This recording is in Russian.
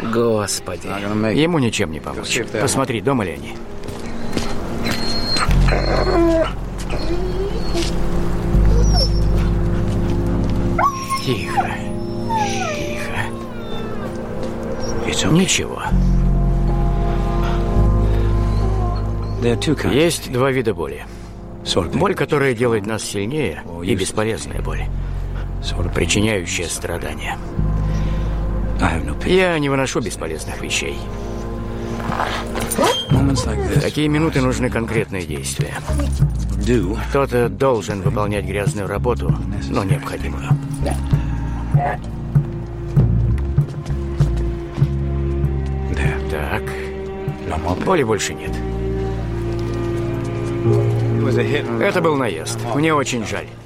Господи. Ему ничем не помочь. Посмотри, дома ли они. Тихо. Тихо. Ничего. Есть два вида боли. Боль, которая делает нас сильнее, и бесполезная боль, причиняющая страдания. Я не выношу бесполезных вещей. В такие минуты нужны конкретные действия. Кто-то должен выполнять грязную работу, но необходимую. Так. Боли больше нет. Это был наезд. Мне очень жаль.